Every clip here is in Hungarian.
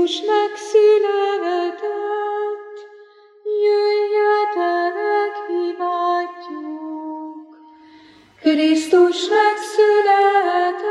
Krisztus megszületett, jöjjetek, imádjuk. Krisztus megszületett,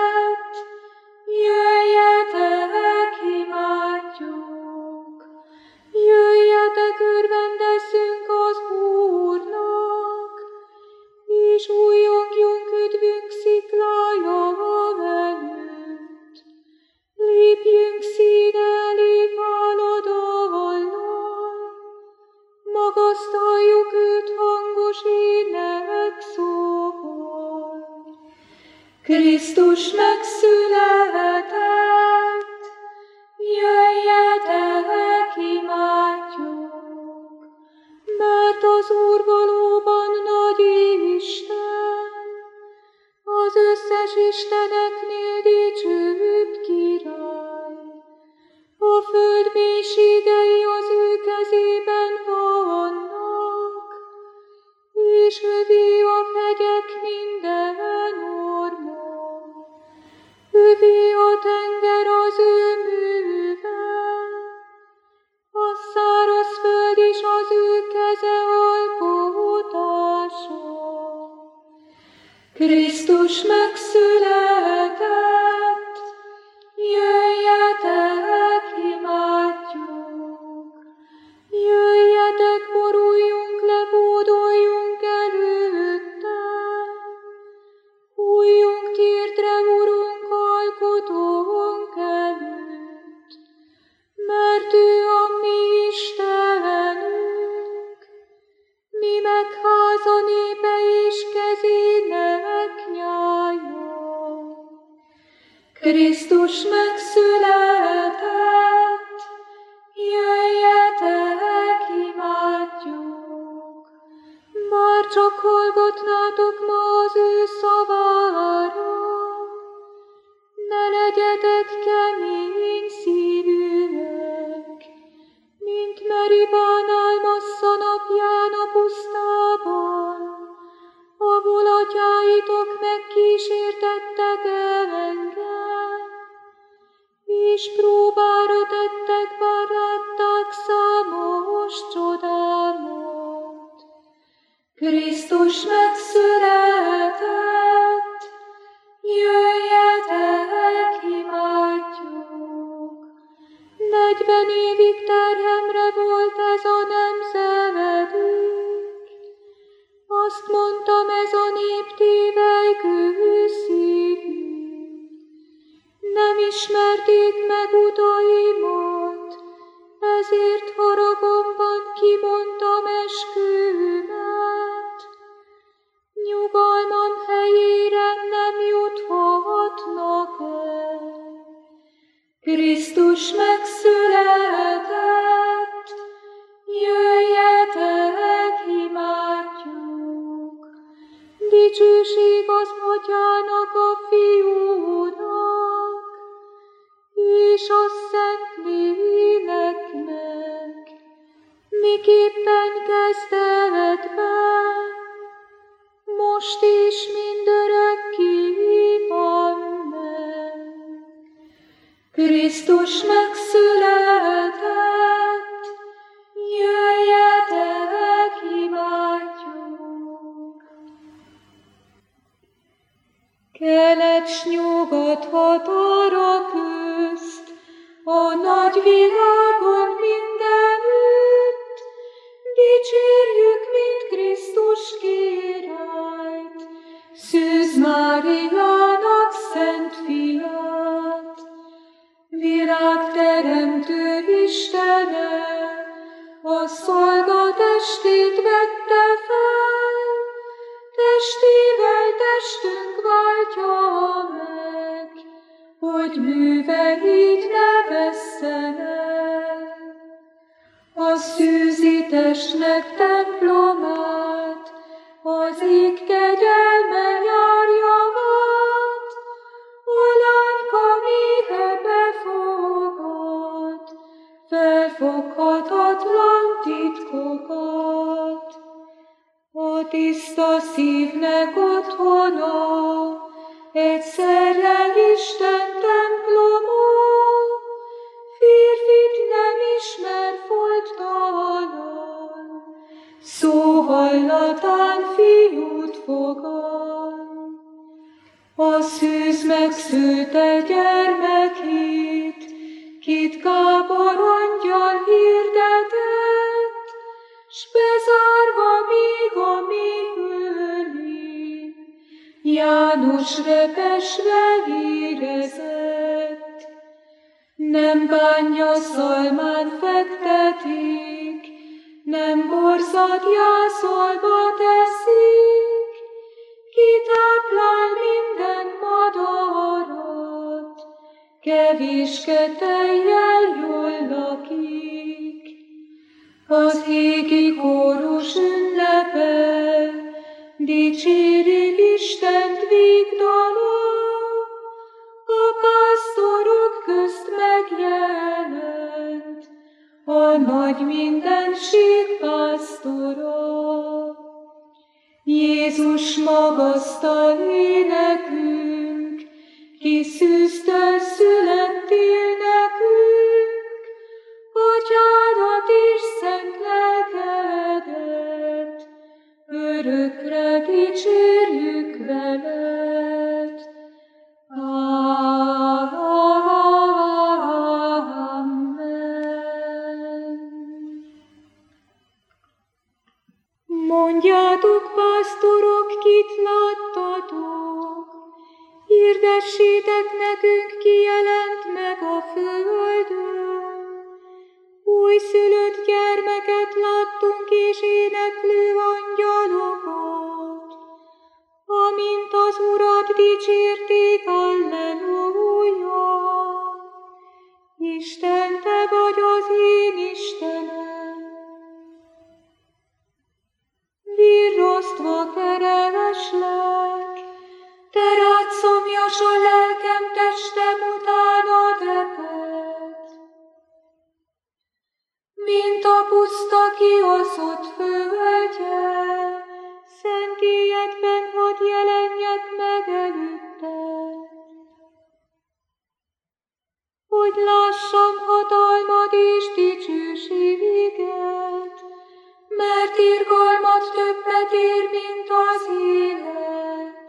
jöjjetek, imádjuk. Jöjjetek, örvendezzünk az Úrnak, és újjongjunk üdvünk sziklája előtt. Lépjünk szín elé háladallal, magasztaljuk őt hangos ének szóval. Krisztus megszületett, jöjjetek, imádjuk, mert az Úr valóban nagy Isten, az összes isteneknél dicsőbb király. A föld mélységei az ő kezében vannak, és övé a hegyek minden orma. Övé a tenger az ő műve, a száraz föld is az ő keze alkotása. Krisztus megszületett, jöjjetek, imádjuk. Jöjjetek, boruljunk le, bódoljunk előtte. Hújjunk térdre, Urunk, alkotónk előtt, mert ő a mi Istenünk, mi meg háza népe és kezének nyája. Krisztus megszületett, jöjjetek, imádjuk. Már csak hallgatnátok ma az ő szavára, ne legyetek kemény szívűek, mint Meribán Massza napján a pusztában, ahol atyáitok megkísértettek engem, és próbára tettek, bár látták számos csodámat. Krisztus megszületett, jöjjetek, imádjuk. 40 évig terhemre volt ez a nemzedék, azt mondtam, ez a nép tévelykő szívű. Nem ismerték meg utaimat, ezért haragomban kimondtam eskümet. Nyugalmam helyére nem juthatnak el. Krisztus megszületett, jöjjetek, imádjuk. Dicsőség az Atyának, a Fiúnak, és a Szentléleknek, miképpen kezdetben, most is mindörökké amen. Krisztus megszületett, jöjjetek, imádjuk. Kelet s nyugat határa közt, a nagy világon mindenütt, dicsérjük, mint Krisztus királyt, Szűz Máriának szent fiát. Világteremtő Istene, a szolga testét vette fel, testével testünk váltja meg, hogy műveit ne vesszen el. A szűzi testnek templomát, az ég kegyelme járja át, a lányka méhe befogad, felfoghatatlan titkokat. A tiszta szívnek otthona, egyszerre Isten temploma, férfi hallatán fiút fogad. A szűz megszülte gyermekét, kit Gábor angyal hirdetett, s bezárva még a méhőlén, János repesve érezett. Nem bánja szalmán fektetik, nem borzad jászolba teszik, kitáplál minden madarat, kevéske tejjel jól lakik. Az égi kórus ünnepe, dicsérik Istent végdala, a pásztorok közt megjelent a nagy mindenség pásztora. Jézus magasztal énekünk, ki szűztől születtél nekünk, Atyádat és szent lelkedet, örökre dicsérjük veled. Mondjátok, pásztorok, kit láttatok, hirdessétek nekünk, ki jelent meg a földön. Újszülött gyermeket láttunk, és éneklő angyalokat, amint az Urat dicsérték, Alleluja. Isten, te vagy az én Istenem, virrasztva kereslek, te rád szomjas a lelkem, testem utánad reped. Mint a puszta kiosztott földje, szentélyedben hadd jelenjek meg előtted. Hogy lássam hatalmad és dicsőséget, mert irgalmat többet ér, mint az élet.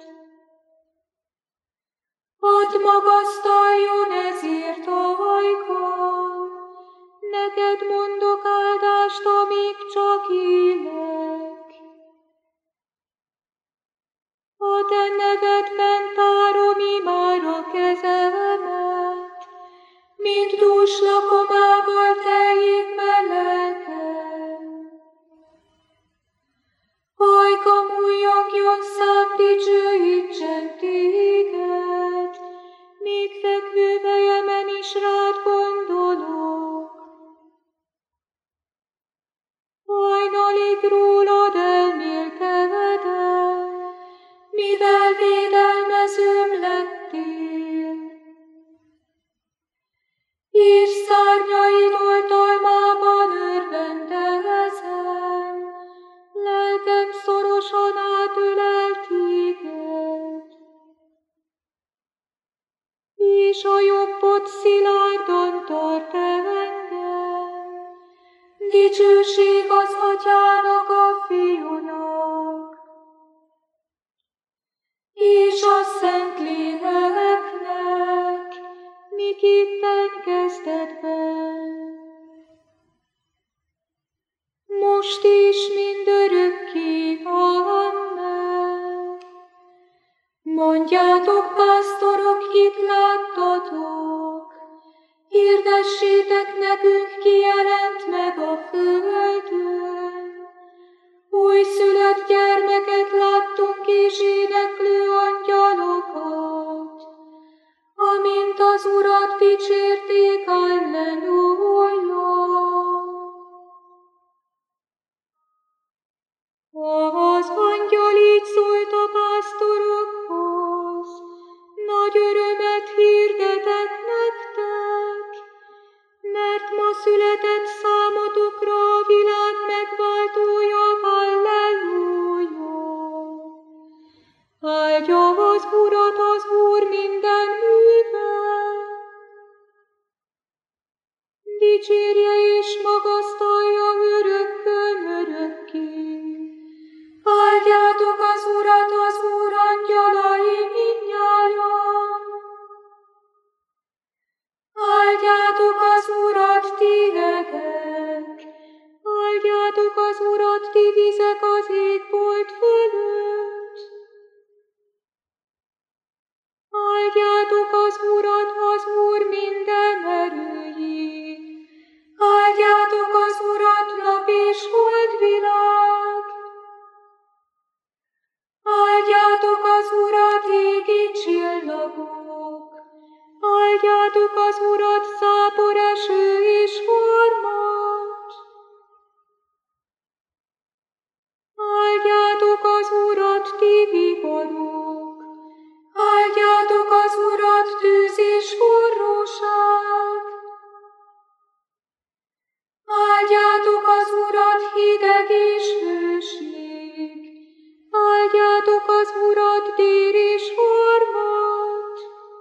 Hadd magasztaljon ezért a hajkam, neked mondok áldást, amíg csak élek. A te nevedben tárom imára kezemet, mint dús lakomával teljék be lelkem. Hajkam újjongjon szám, dicsőítsen téged, még fekvő fejemen is rád gondolok. Hajnalig rólad elmélkedem, mivel védelmezőm lettél. És szárnyaid oltalmában örvendezem, lelkem szorosan átölel téged. És a jobbod szilárdan tart engem, dicsőség az Atyának, a Fiúnak, és a Szentléleknek, miképpen kezdetben, most is mindörökké. Amen. Mondjátok, pásztorok, kit láttatok, hirdessétek nekünk, ki jelent meg a földön. Újszülött gyermeket láttunk, és éneklő angyalokat, amint az Urat dicsérték, Alleluja. Az angyal így szólt a pásztorokhoz, nagy örömet hirdetek nektek, mert ma született számotokra a világ megváltója, Alleluja. Áldja az Urat az Úr minden műve, dicsérje és magasztalja örökkön örökké. Áldjátok az Urat, ti vizek az égbolt fölött. Áldjátok az Urat, az Úr minden erői. Áldjátok az Urat, nap és holdvilág. Áldjátok az Urat, égi csillagok. Áldjátok az Urat, zápor, eső és harmat. Áldjátok az Urat, ti viharok. Áldjátok az Urat, tűz és forróság. Áldjátok az Urat, hideg és hőség. Áldjátok az Urat, dél és harmat.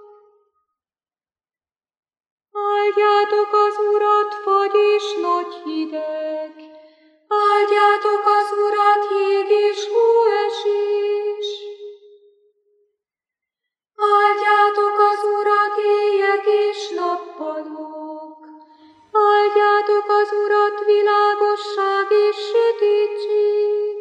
Áldjátok az Urat, fagy és nagy hideg. Áldjátok az Urat, jég és hóesés. Áldjátok az Urat, éjek és nappalok. Áldjátok az Urat, világosság és sötétség.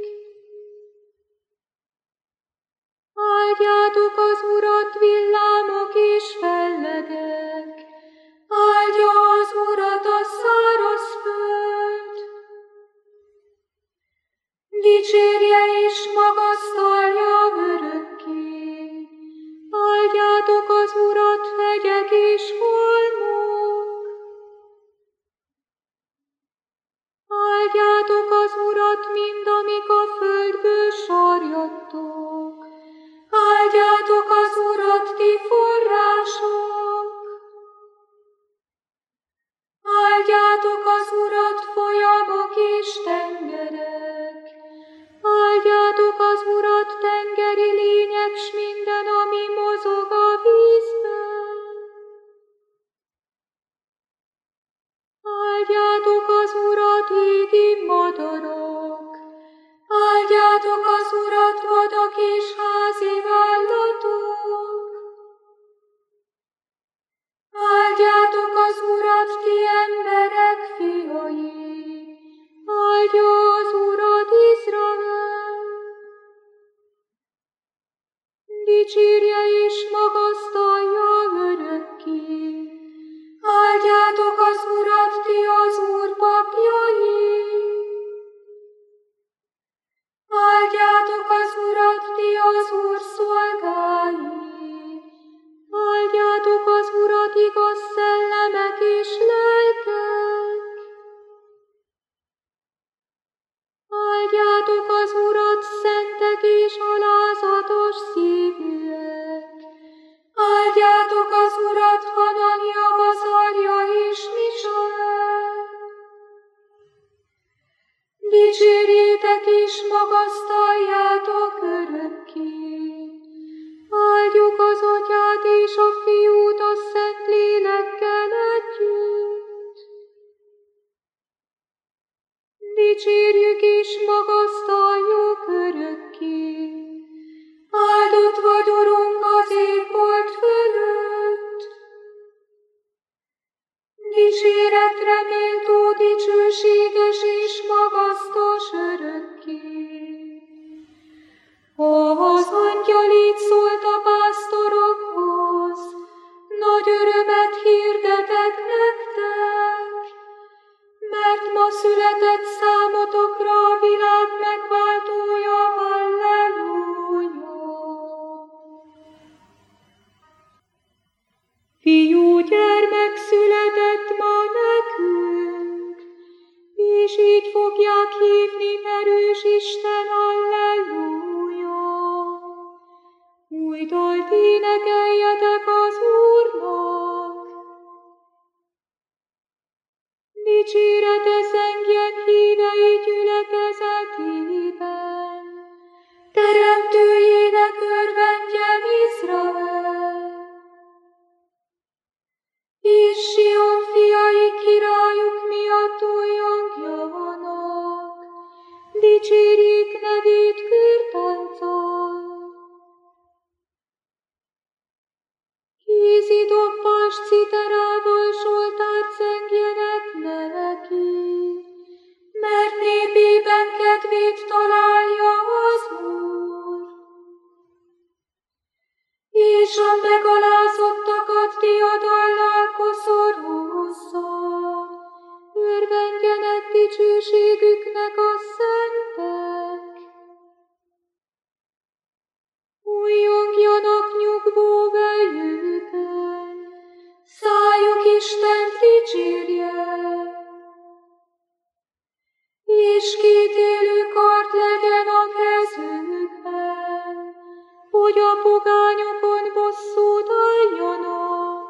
Áldjátok az Urat, villámok és fellegek. Áldja az Urat a száraz föld. Dicsérje és magasztalja örökké. Áldjátok az Urat, hegyek és holmok. Áldjátok az Urat, mind amik a földből sarjadtok. Áldjátok az Urat, ti források. Áldjátok az Urat, folyamok és tengerek. Áldjátok az Urat, tengeri lények, s minden, ami mozog a vízben. Áldjátok az Urat, égi madarak. Áldjátok az Urat, vadak és házi állatok. Áldjátok az Urat, ti emberek fiai. Áldja az Urat Izrael. Dicsérje és magasztalja örökké. Áldjátok az Urat, ti az Úr papjai. Áldjátok az Urat, ti az Úr szolgái. Áldjátok az Urat, igaz szellemek és lelkek. Áldjátok az Urat, szentek és alázatos szívűek. Áldjátok az Urat, Hanania, Azarja és Misael. Dicsérjétek és magasztaljátok örökké. Áldjuk az Atyát és a Fiút a Szent Lélekkel együtt. Dicsérjük és magasztaljuk örökké. Áldott vagy, Urunk, az égbolt fölött. Dicséretre méltó, dicsőséges és magasztos örökké. Az angyal így szólt a pásztorokhoz, nagy örömet hirdetek nektek, mert ma született számotokra a világ megváltója, halleluja. Fiú gyermek született ma nekünk, és így fogják hívni erős Isten, halleluja. Új dalt énekeljetek az Úrnak. Dicsérete zengjen hívei gyülekezetében. Teremtőjének örvendjen Izrael. És Sion fiai királyuk miatt újongjanak. Dicsérjék nevét kürtánccal. Kézi dobbas citerával Zsoltárt zengjenek neki, mert népében kedvét találja az Úr, és a megalázottakat diadallal koszorúzza. Örvendjenek dicsőségüknek a szentek. Újjongjanak nyugvó vejükön, szájuk Istent dicsérje, és kétélő kard legyen a kezükben, hogy a pogányokon bosszút álljanak,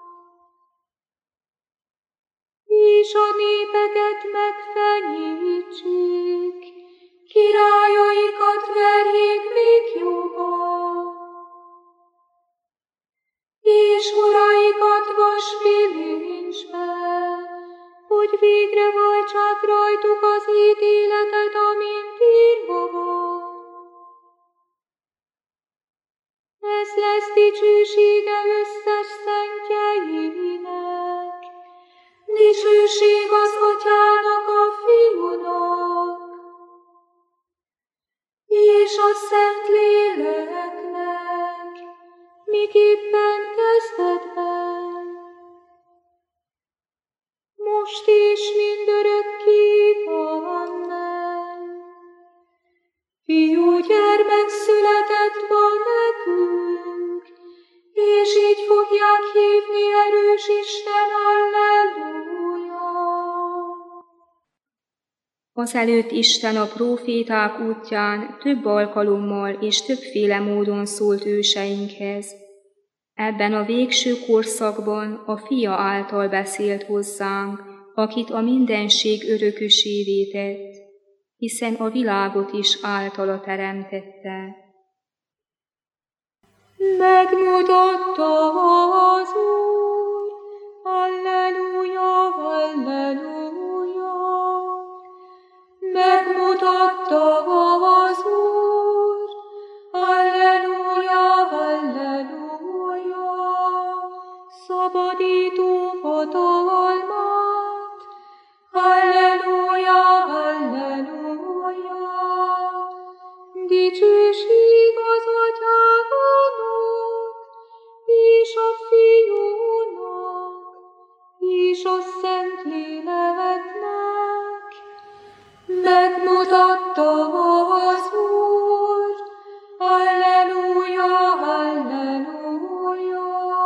és a népeket megfenyítsék, királyaikat verjék még jobban, és uraikat vasbilincsbe, hogy végre váltsák rajtuk az ítéletet, amint írva van. Ez lesz dicsősége összes szentjeinek, dicsőség az Atyának, a Fiúnak, és a Szentléleknek, miképpen kezdetben, most és mindörökké. Amen. Fiúgyermek született ma nekünk, és így fogják hívni erős Isten, Alleluja. Azelőtt Isten a próféták útján több alkalommal és többféle módon szólt őseinkhez. Ebben a végső korszakban a Fia által beszélt hozzánk, akit a mindenség örökösévé tett, hiszen a világot is általa teremtette. Megmutatta az Úr, Alleluja, Alleluja. Megmutatta az Úr, Alleluja, Alleluja. Szabadító hatalmát, Alleluja, Alleluja. Dicsőség az Atyának, és a Fiúnak, és a Szentléleknek. Megmutatta az Úr, Alleluja, Alleluja.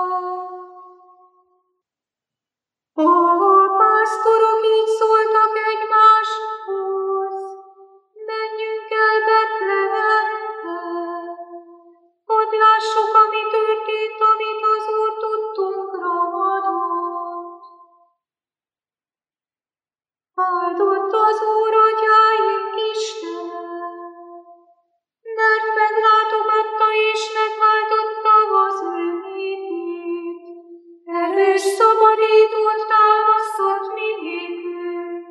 A pásztorok így szóltak egymáshoz: menjünk el Betlehembe, hadd lássuk, ami történt, amit az Úr tudtunkra adott. Áldott az Úr atyáink Istene, mert meglátogatta és megváltotta az ő népét, erős szabadítót támasztott mi nékünk.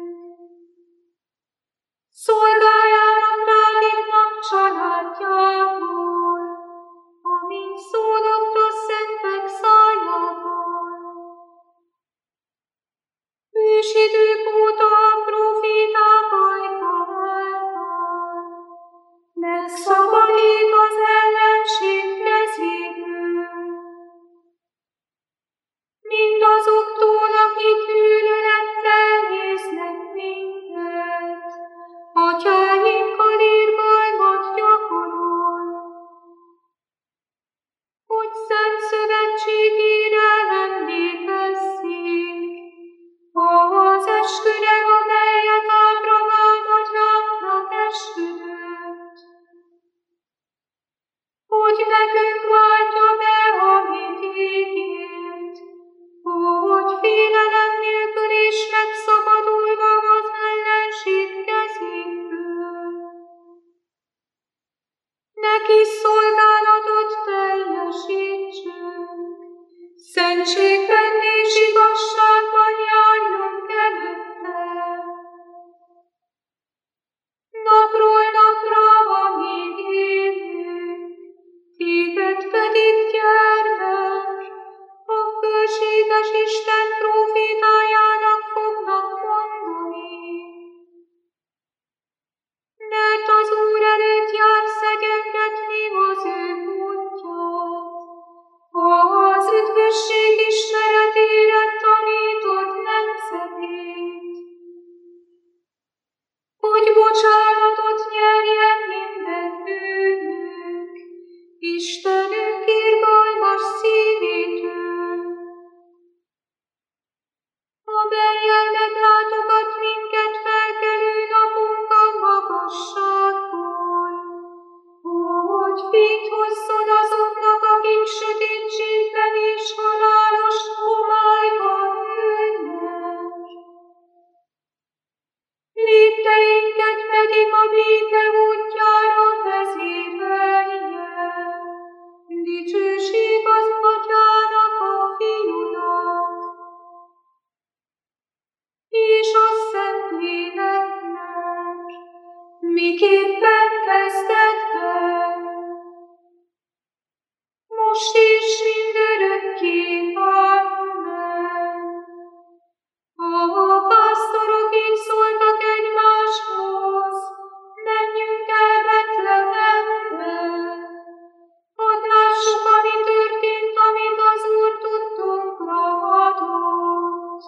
Szolgájának Dávidnak családjából, amint szólott a szentek szájával. Ősidők óta a próféták ajka által megszabadít az ellenség kezéből. Mindazoktól, akik gyűlölettel néznek minket, atyáinkkal irgalmat gyakorol, hogy szent szövetségére emlékezzék az esküre, amelyet Ábrahám atyánknak esküdött, hogy nekünk váltja be, amit ígért, hogy félelem nélkül és megszabadulva az ellenség kezéből. béke útjára vezérelje. Dicsőség az Atyának, a Fiúnak, és a Szentléleknek, miképpen kezdetben, most és mindörökké. Amen. A pásztorok így szóltak egymáshoz, menjünk el Betlehembe. Hadd lássuk, ami történt, amit az Úr tudtunkra adott.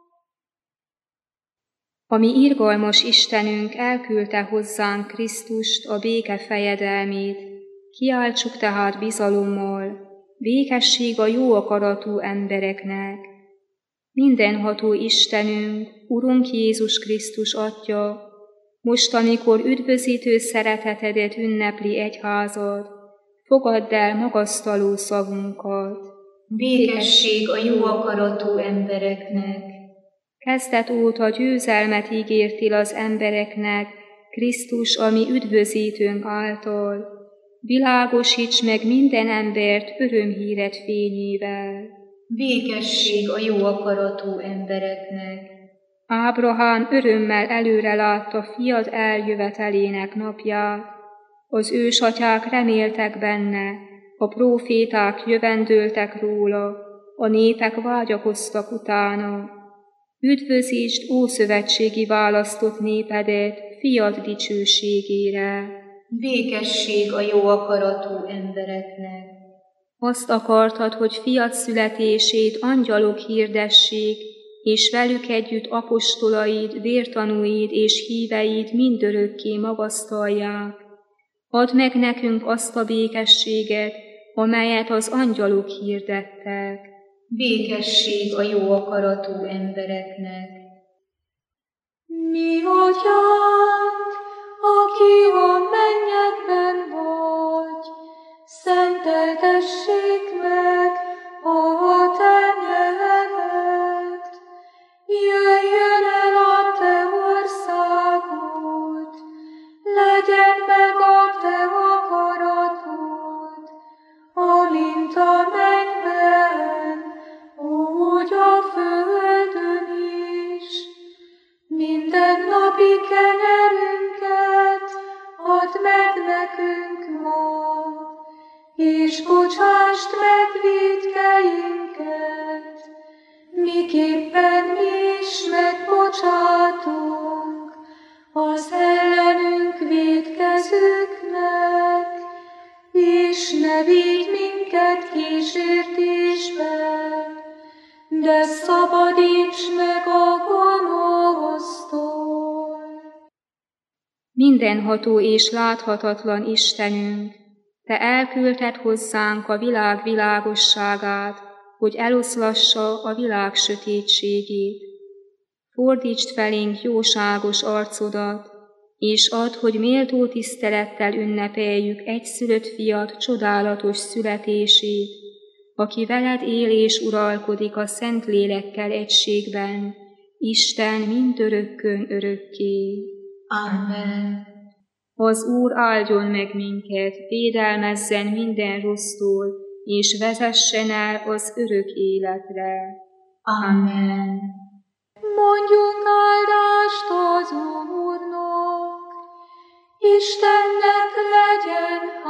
A mi irgalmas Istenünk elküldte hozzánk Krisztust, a béke fejedelmét. Kiáltsuk tehát bizalommal, békesség a jó akaratú embereknek. Mindenható Istenünk, Urunk Jézus Krisztus Atya, most, amikor üdvözítő szeretetedet ünnepli egyházad, fogadd el magasztaló szavunkat. Békesség a jó akaratú embereknek. Kezdet óta győzelmet ígértél az embereknek, Krisztus, a mi üdvözítőnk által. Világosíts meg minden embert örömhíred fényével. Békesség a jó akaratú embereknek. Ábrahám örömmel előre látta fiad eljövetelének napját. Az ősatyák reméltek benne, a próféták jövendőltek róla, a népek vágyakoztak utána. Üdvözítsd ószövetségi választott népedet fiad dicsőségére. Békesség a jó akaratú embereknek. Azt akartad, hogy fiad születését angyalok hirdessék, és velük együtt apostolaid, vértanúid és híveid mindörökké magasztalják. Add meg nekünk azt a békességet, amelyet az angyalok hirdettek. Békesség a jó akaratú embereknek. Mi Atyánk, aki a mennyekben vagy, szenteltessék meg a te neved. Jöjjön el a te országod, legyen meg a te akaratod, amint a mennyben, úgy a földön is. Mindennapi kenyerünket add meg nekünk ma, és bocsásd meg vétkeinket, miképpen mi is megbocsátunk az ellenünk vétkezőknek, és ne vigy minket kísértésbe, de szabadíts meg a gonosztól. Mindenható és láthatatlan Istenünk, te elküldted hozzánk a világ világosságát, hogy eloszlassa a világ sötétségét. Fordítsd felénk jóságos arcodat, és add, hogy méltó tisztelettel ünnepeljük egyszülött fiad csodálatos születését, aki veled él és uralkodik a Szentlélekkel egységben, Isten mindörökkön örökké. Amen. Az Úr áldjon meg minket, védelmezzen minden rossztól, és vezessen el az örök életre. Amen. Mondjunk áldást az Úrnak, Istennek legyen